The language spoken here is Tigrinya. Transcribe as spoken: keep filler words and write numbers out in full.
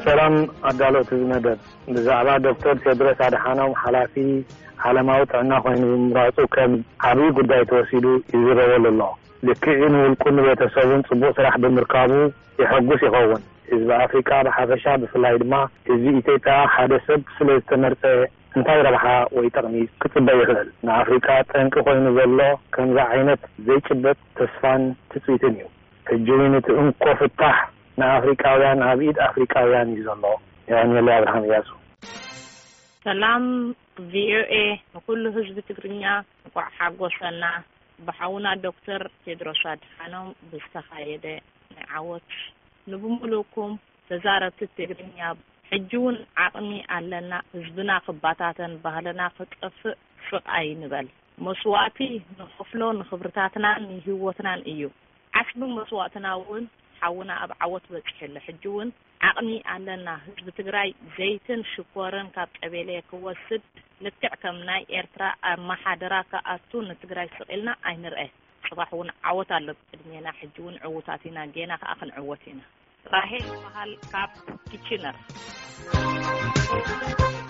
ሰላም አዳሎት ዝነደር ብዛዕባ ዶክተር ቴድሮስ አድሓኖም ሓላፊ ዓለማዊ ጥዕና ኮይኑ ምራፁ ከም ዓብይ ጉዳይ ተወሲዱ ይዝረበሉ ኣሎ ልክዕን ውልቁን ቤተሰቡን ጽቡቕ ስራሕ ብምርካቡ ይሕጉስ ይኸውን ህዝቢ ኣፍሪካ ብሓፈሻ ብፍላይ ድማ ህዝቢ ኢትዮጵያ ሓደ ሰብ ስለ ዝተመርፀ እንታይ ረብሓ ወይ ጥቕሚ ክጽበይ ይኽእል ንኣፍሪካ ጠንቂ ኮይኑ ዘሎ ከምዛ ዓይነት ዘይጭበጥ ተስፋን ትጽቢትን እዩ ሕጂ ነቲ እንኮ ፍታሕ ንኣፍሪካውያን ኣብ ኢድ ኣፍሪካውያን እዩ ዘሎ ያኔለ አብርሃም ያሱ ሰላም ቪኦኤ ኩሉ ህዝቢ ትግርኛ እንኳዕ ሓጎሰና ብሓውና ዶክተር ቴድሮስ አድሓኖም ብዝተኻየደ ዓወት ንብሙሉኩም ተዛረብቲ ትግርኛ ሕጂውን ዓቕሚ ኣለና ህዝብና ክባታተን ባህልና ክጠፍእ ፍቓይ ንበል መስዋዕቲ ንኽፍሎ ንኽብርታትናን ንህይወትናን እዩ ዓስቢ መስዋዕትና እውን ሓውና ኣብ ዓወት በጽሕለ ሕጂውን ዓቕሚ ኣለና ህዝቢ ትግራይ ዘይትን ሽኮርን ካብ ቀበሌ ክወስድ ልክዕ ከም ናይ ኤርትራ ኣማሓደራ ከኣቱ ንትግራይ ስቂልና ኣይንርአ ጽባሕ እውን ዓወት ኣሎ ቅድሜና ሕጂውን ዕውታቲና ጌና ከዓ ክንዕወት ኢና ራሄል በሃል ካብ ኪችነር